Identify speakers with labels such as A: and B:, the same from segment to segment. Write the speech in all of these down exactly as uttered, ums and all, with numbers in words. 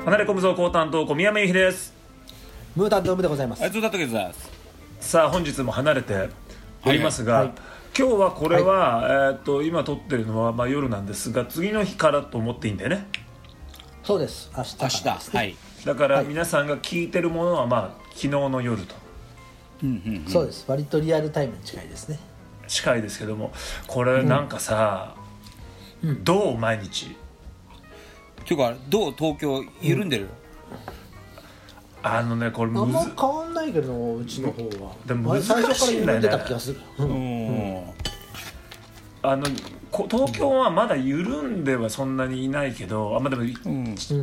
A: 離れ込むぞ高担当小宮山由比です。
B: ムー担当ムでございます。
C: あいつだったけどさ
A: さあ本日も離れておりますが、
B: はいはい、
A: 今日はこれは、はい、えー、と今撮ってるのは、まあ、夜なんですが次の日からと思っていいんだよね。
B: そうです。明日からですね。
C: 明日、はい、
A: だから皆さんが聞いてるものは、まあ、昨日の夜と、
B: うんうんうん、そうです。割とリアルタイムに近いですね。
A: 近いですけども、これなんかさ、うん、どう毎日
C: っていうかどう東京緩んでる、うん、
A: あのねこれむず
B: あんま変わんないけどうちの方は
A: でも難しいんだよね。
B: 最初から緩んでた気がする、うん
A: うん、あの東京はまだ緩んではそんなにいないけど、あ、まあ、でも、うん、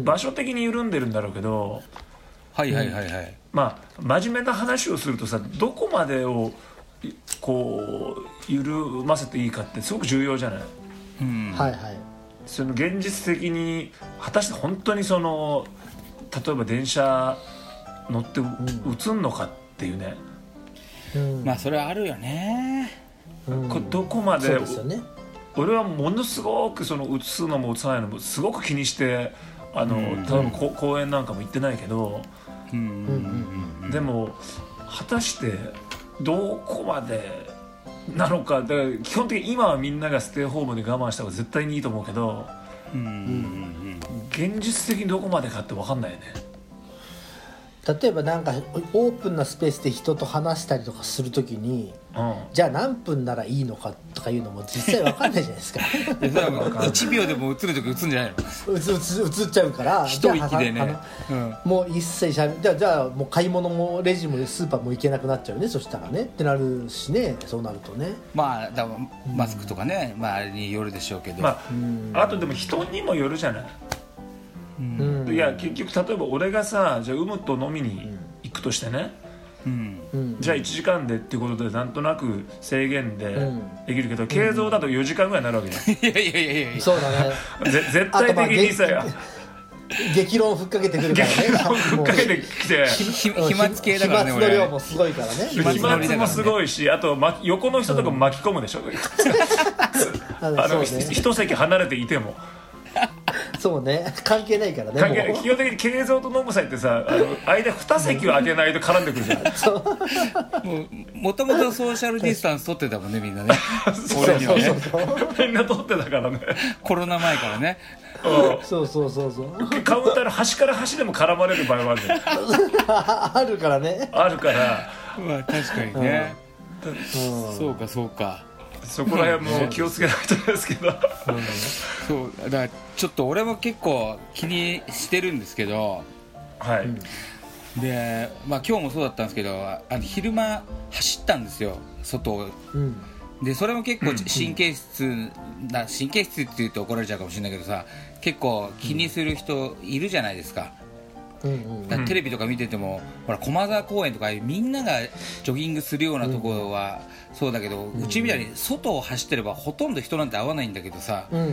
A: 場所的に緩んでるんだろうけど、
C: はいはいはいはい、
A: まあ真面目な話をするとさ、どこまでをこう緩ませていいかってすごく重要じゃない、
B: うん、はいはい。
A: その現実的に果たして本当にその例えば電車乗って映んのかっていうね、
C: うん、まあそれはあるよね、
A: うん、これどこまで、
B: そうですよね。
A: 俺はものすごくその映すのも映さないのもすごく気にしてあの、うん、例えば公園なんかも行ってないけど、うん、でも果たしてどこまでなのか。だから基本的に今はみんながステイホームで我慢した方が絶対にいいと思うけど、うん、現実的にどこまでかって分かんないよね。
B: 例えばなんかオープンなスペースで人と話したりとかするときに、うん、じゃあ何分ならいいのかとかいうのも実際分かんないじゃないですか。
C: いちびょうでも映るとき映るんじゃないの。
B: 映, 映, 映っちゃうから
C: 一息でね、
B: うん、もう一切しゃべじゃあじゃあもう買い物もレジもスーパーも行けなくなっちゃうね。そしたらねってなるしね。そうなるとね、
C: まあだマスクとかね、うん、まあ、あれによるでしょうけど、まあ、
A: うん、あとでも人にもよるじゃない。うん、いや結局例えば俺がさ、じゃあ有無と飲みに行くとしてね、うん、じゃあいちじかんでっていうことでなんとなく制限でできるけど、軽増だとよじかんぐらいになるわけじゃん。いやいやいやいや
B: そうだね。
A: 絶対的にさ
B: 激論ふっかけてくるからね。
A: 激論ふっかけてきて
C: 飛沫系だからね。
B: 飛沫の量もすごいからね。
A: 飛沫もすごいし、あと横の人とかも巻き込むでしょ、うん、あの、ね、一席離れていても
B: そうね、関係ないからね。
A: 関係ない。基本的に軽増と飲む際ってさ、あの間に席を空けないと絡んでくるじゃん。
C: そうもうもともとソーシャルディスタンス取ってたもんね、みんなね。
A: 俺にはね、みんな取ってたからね、
C: コロナ前からね。
B: そうそうそうそう。
A: カウンターの端から端でも絡まれる場合はあるじゃん。
B: あるからね。
A: あるから。
C: まあ確かにね、うん、そうかそうか。
A: そこら辺も気をつけないとですけど、うん、
C: そうだからちょっと俺も結構気にしてるんですけど、
A: はい、
C: で、まあ、今日もそうだったんですけど、あの昼間走ったんですよ、外を、うん、でそれも結構神経質な、神経質って言うと怒られちゃうかもしれないけどさ、結構気にする人いるじゃないですか。うんうん、だからテレビとか見てても、ほら駒沢公園とかみんながジョギングするようなところはそうだけど、うん、うちみたいに外を走ってればほとんど人なんて会わないんだけどさ、うんうんうん、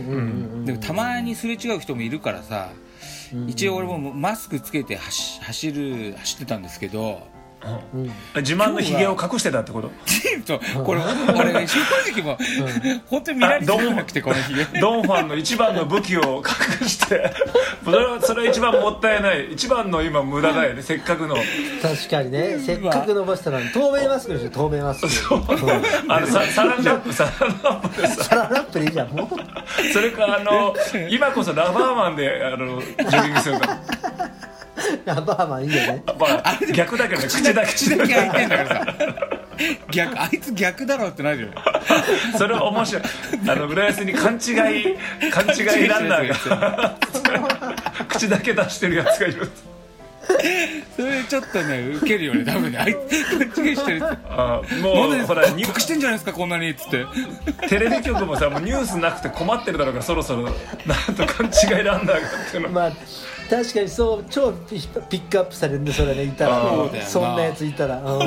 C: でもたまにすれ違う人もいるからさ、うんうん、一応俺もマスクつけて 走, 走る走ってたんですけど、
A: うん、自慢のヒゲを隠してたってこと？
C: これ俺正直も、うん、本当に見られてなくて、このヒゲ
A: ドンファンの一番の武器を隠してそれはそれは一番もったいない、一番の今無駄だよね、せっかくの。
B: 確かにね、せっかく伸ばしたのに透明マスクでしょ、透明マスク。
A: あのササランラップサランラップでさ、
B: サランラップでいいじゃんもう。
A: それかあの今こそラバーマンであのジョギングするか。
B: ラバーマンいいよね。
A: まあ、逆だけどね、口だけ
C: 口だけ開いてんだからさ逆、あいつ逆だろってなるよね。
A: それは面白い。あの浦安に勘違い勘違いランナーが口だけ出してるやつがいる。
C: それちょっとねウケるよね、多分ね、あいつ勘違いしてるって。あもうほら隠してんじゃないですかこんなにっつって。
A: テレビ局もさ、もうニュースなくて困ってるだろうから、そろそろなんと勘違いランナーがっていうの。
B: まあ確かにそう超ピックアップされるんで、それね、いたら、ね、そんなやついたら、うん、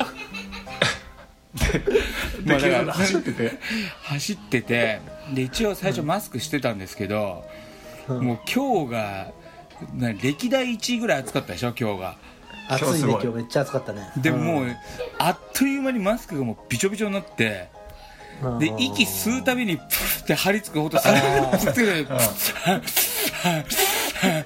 A: ででまあ、走ってて
C: 走っててで一応最初マスクしてたんですけど、うん、もう今日が歴代いちいぐらい暑かったでしょ、今日が。
B: 暑いね、今日めっちゃ暑かったね。
C: でもうあっという間にマスクがもうびちょびちょになって、で息吸うたびにプッて張り付く音されて、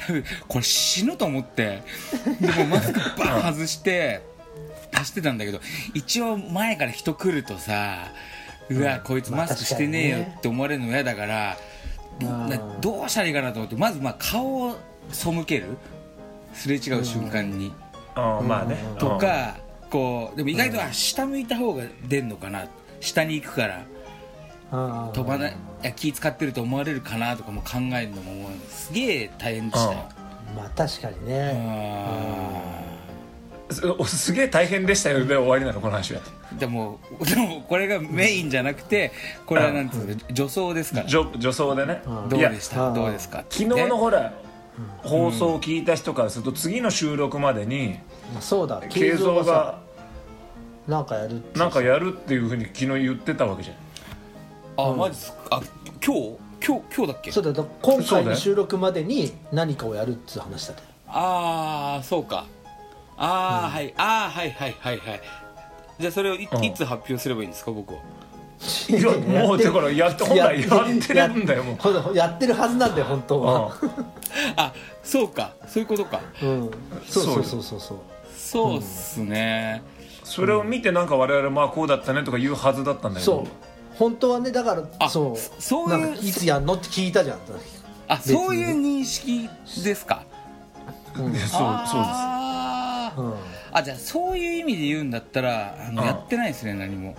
C: これ死ぬと思って、でもマスクバーン外して走ってたんだけど、一応前から人来るとさ、うわ、うん、こいつマスクしてねえよって思われるの嫌だから、まあ、どうしたらいいかなと思って、まずまあ顔を背ける、すれ違う瞬間に、
A: うん、まあね
C: とか、こうでも意外と下向いた方が出るのかな、下に行くから飛ばない、いや気使ってると思われるかなとかも考えるのももうすげえ大変でしたよ。
B: まあ確かにね、
A: す, すげえ大変でしたよで終わりなのこの話は。
C: でもでもこれがメインじゃなくて、これはなんていうの、助走ですから。
A: 助走でね。
C: どうでしたどうですか。
A: 昨日のほら放送を聞いた人からすると、次の収録までに
B: そうだ
A: 慶三が
B: なんかやるって
A: なんかやるっていうふうに昨日言ってたわけじゃん。
C: あ、マジっすか。あ、今日今日今日だっけ。
B: そうだ、だ今回の収録までに何かをやるっていう話だった。
C: ああ、そうか。ああ、うん、はい、ああ、はいはいはいはい。じゃあそれを い,、うん、いつ発表すればいいんですか、僕は。
A: いや、もうだからやって本来やってるんだよ、も
B: うやってるはずなんだよ本当は。
C: あ、そうか、そういうことか。
B: うん、そうそうそうそうそう。
C: そうっすね、
A: うん、それを見てなんか我々まあこうだったねとか言うはずだったんだけど、
B: そう本当はね、だからそう
C: そういう
B: なんかいつやんのって聞いたじゃん。
C: あ、そういう認識ですか。
A: うん、そうそうです。
C: あ、うん、あ、じゃあそういう意味で言うんだったらあの、うん、やってないですね、何も。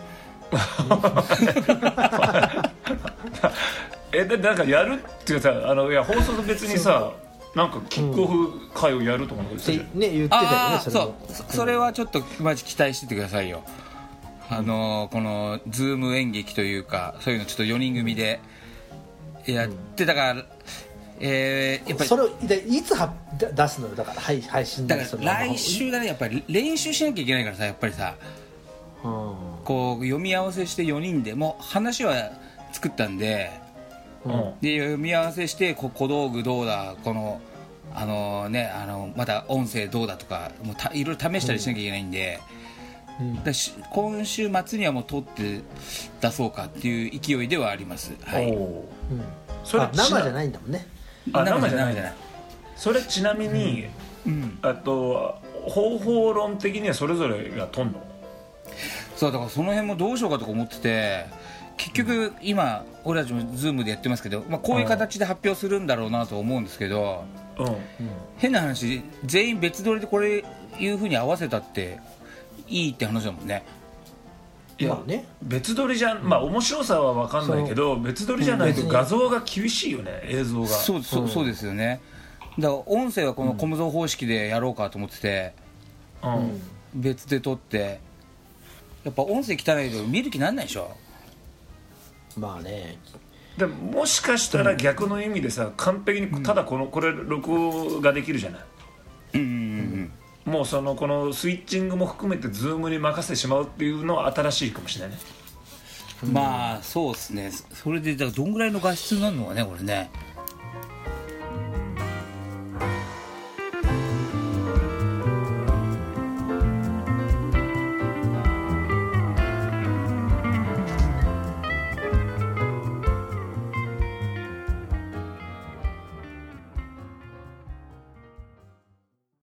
A: え、でなんかやるっていうさ、あのいや放送と別にさ、なんかキックオフ会をやるとか
B: ってね言ってたよね。
C: それそうそ、それはちょっとマジ期待しててくださいよ。あのこのズーム演劇というか、そういうのちょっとよにん組でやってたから、うん、えー、やっぱり
B: それをいつは出すのよ。だから配信
C: だから来週だね。やっぱり練習しなきゃいけないからさ、やっぱりさ、うん、こう読み合わせしてよにんでもう話は作ったんで、うん、で読み合わせしてこ小道具どうだ、このあのね、あのまた音声どうだとか、もうたいろいろ試したりしなきゃいけないんで、うん、だし今週末にはもう撮って出そうかっていう勢いではあります。はい。うん、
B: それ生じゃないんだもんね。
A: あ、生じゃないじゃない。それちなみに、うん、あと方法論的にはそれぞれが撮んの？
C: そうだからその辺もどうしようかとか思ってて、結局今俺たちも Zoom でやってますけど、まあ、こういう形で発表するんだろうなと思うんですけど、うんうん、変な話全員別撮りでこれいう風に合わせたっていいって話だもんね。
A: いや、まあね、別撮りじゃん、まあ面白さは分かんないけど、別撮りじゃないと画像が厳しいよね、映像が。
C: そう、そう、そうですよね。だから音声はこのコムゾー方式でやろうかと思ってて、うん、別で撮って、やっぱ音声汚いと見る気なんないでしょ。
B: まあね。
A: でももしかしたら逆の意味でさ、うん、完璧にただこのこれ録音ができるじゃない。うんうんうん、もうそのこのスイッチングも含めてズームに任せてしまうっていうのは新しいかもしれないね。
C: まあそうですね。それでだからどんぐらいの画質になるのかね、これね。